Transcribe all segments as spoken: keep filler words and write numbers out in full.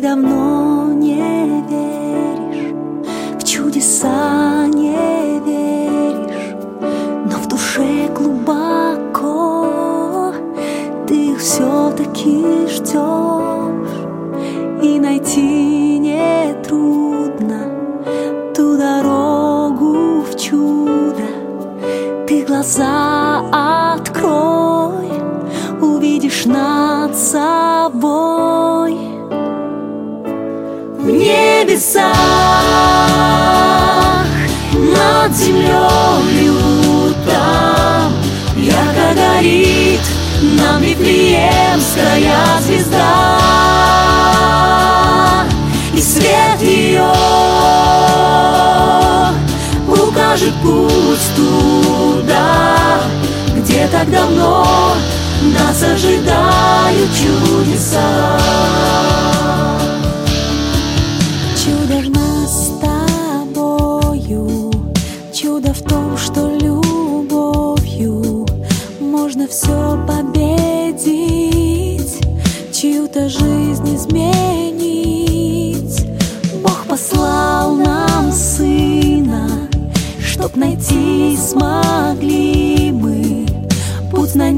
давно не веришь, в чудеса не веришь, но в душе глубоко ты их все-таки ждешь, и найти нетрудно ту дорогу в чудо. Ты глаза открой, увидишь над собой. В небесах, над землею, там ярко горит нам Вифлеемская звезда, и свет ее укажет путь туда, где так давно нас ожидают чудеса. Чудо в нас с тобою, чудо в том, что любовью можно все победить, чью-то жизнь изменить. Бог послал нам Сына, чтоб найти смогли мы путь на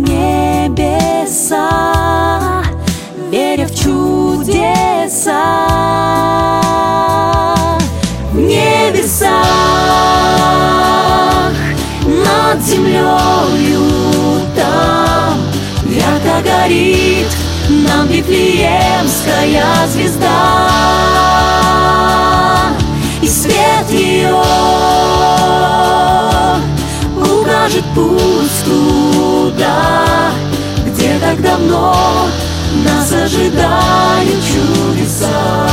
небеса, веря в чудеса. В небесах, над землею, там ярко горит нам Вифлеемская звезда, и свет ее укажет путь туда, где так давно нас ожидают чудеса.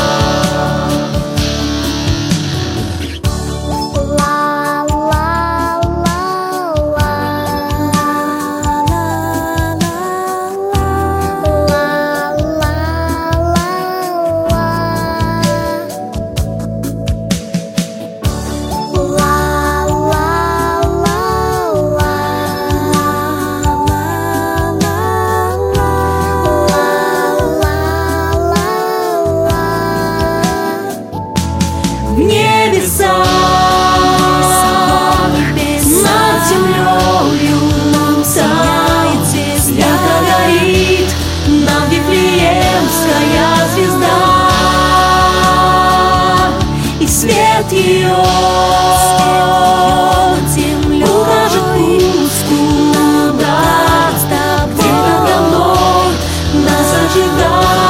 В небесах, над землею, там ярко горит нам Вифлеемская звезда, и свет ее укажет путь туда, где так давно нас ожидают.